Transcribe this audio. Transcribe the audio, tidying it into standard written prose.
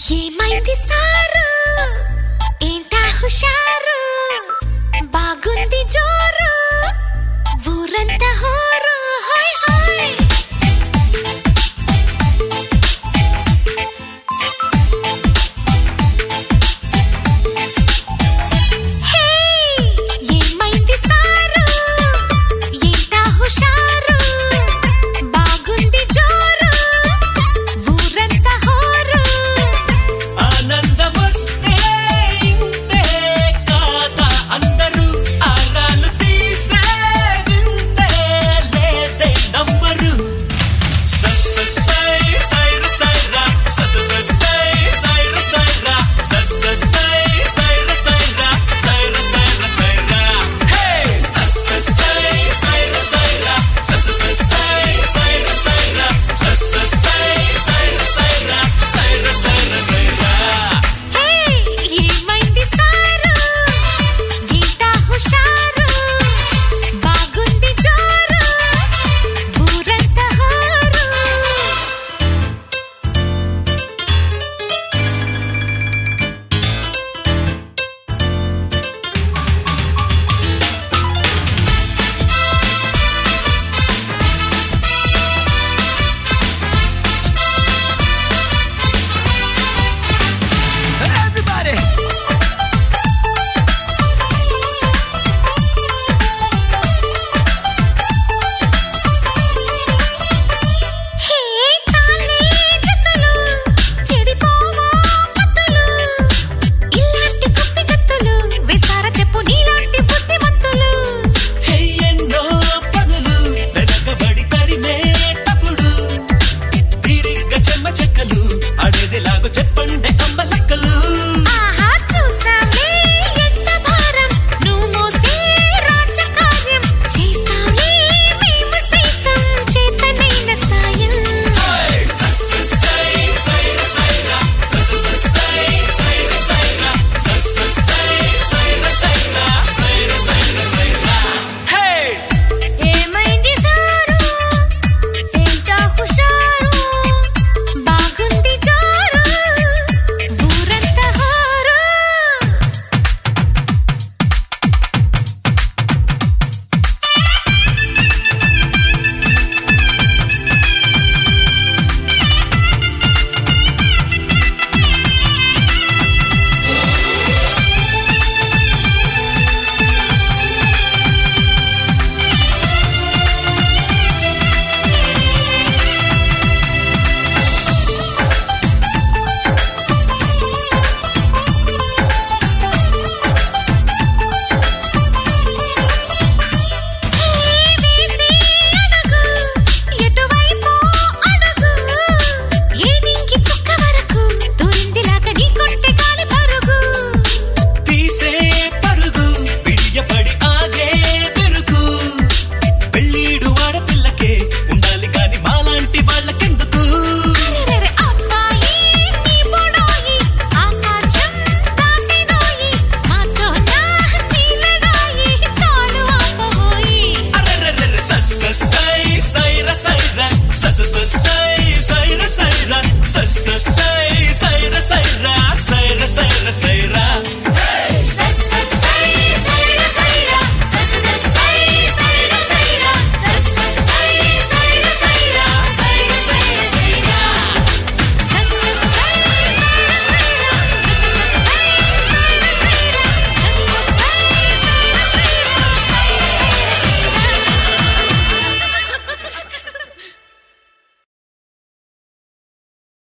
ఏమైంది సారు ఏంటా హుషారు బాగుంది జోరు ఊరంతా హోరు హోయ్ హోయ్ హే ఏమైంది సారు ఏంటా హుషారు బాగుంది జోరు ఊరంతా హోరు ఆనందమస్తే ఇంతే కాదా అందరూ ఆగాలు తీసే వింతే లేదే నమ్మరు సై సైర సైరా సై సైర సైరా సై సైర సైరా సైర సైర సైరా హే సై సైర సైరా సై సైర సైరా సై సైర సైరా సైర సైర సైరా హే ఏమైంది సారు ఏంటా హుషారు బాగుంది జోరు ఊరంతా హోరు Everybody! హే తాలే జతలు చెడిపోవా మత్తులు ఇలాంటి కొత్త గత్తులు విసార చెప్పు నీలాంటి బుద్ధిమంతులు హే ఎన్నో పనులు వెనకబడి తరిమేటప్పుడు తిరిగ్గా చెమ్మ చెక్కలు అడేదిలాగో చెప్పండి అమ్మ లెక్కలు ఆహా చూసావే ఎంత భారం నువ్వు మోసే రాజకార్యం చేస్తావే మేము సైతం చేతనైన సాయం సై సైర సైరా సై సైర సైరా సై సైర సైరా సైర సైర సైరా హే ఏమైంది సారు ఏంటా హుషారు బాగుంది జోరు ఊరంతా హోరు వేసి అడుగు ఎటువైపు అడుగు ఏనింకి చుక్క వరకు దూరిందిలాగా నీ కొంటె గాలి పరుగు తీసే పరుగు పిడియపడి ఆగే పెరుగు పెళ్ళీడు ఆడపిల్లకే ఉండాలి గాని మాలాంటి వాళ్ళకెందుకు అరెరెరె అబ్బాయి నీ బొడాయి ఆకాశం దాటినోయి మాతో నా నీలడాయి చాలు ఆపబోయి అరెరెరెరె సై సైర సైరా సై సైర సైరా సై సైర సైరా సైర సైర సైరా